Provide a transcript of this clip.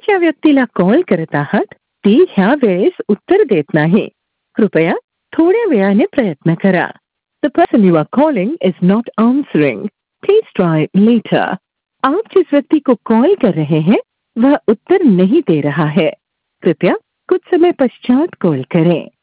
ज्या व्यक्तीला कॉल करत आहात ती ह्या वेळेस उत्तर देत नाही. कृपया थोड्या वेळाने प्रयत्न करा. The person you are calling is not answering. Please try later. आप जिस व्यक्ति को कॉल कर रहे हैं वह उत्तर नहीं दे रहा है. कृपया कुछ समय पश्चात कॉल करें.